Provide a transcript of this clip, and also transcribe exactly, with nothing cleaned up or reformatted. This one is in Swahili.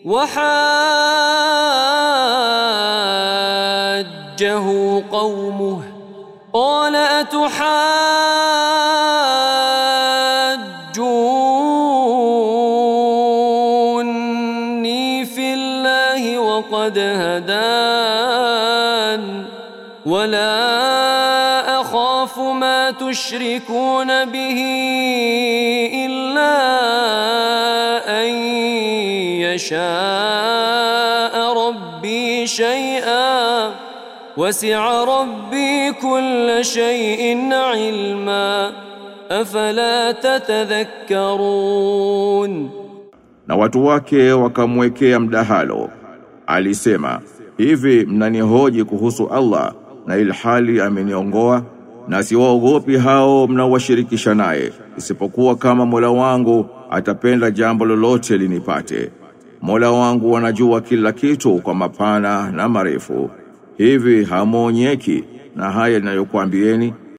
وحاجه قومه قال أتحاجوني في الله وقد هدان ولا أخاف ما تشركون به إلا أن يشاء ربي شيئا وسع ربي كل شيء علما أفلا تتذكرون. Na watu wake wakamwekea mdahalo. Alisema, hivi mnanihoji kuhusu Allah na ilhali ameniongoa, na siwaogopi hao mnaowashirikisha naye, isipokuwa kama Mola wangu atapenda jambo lolote linipate. Mola wangu anajua kila kitu kwa mapana na marefu. Hivi hamuonyeki na haya ninayokuambieni?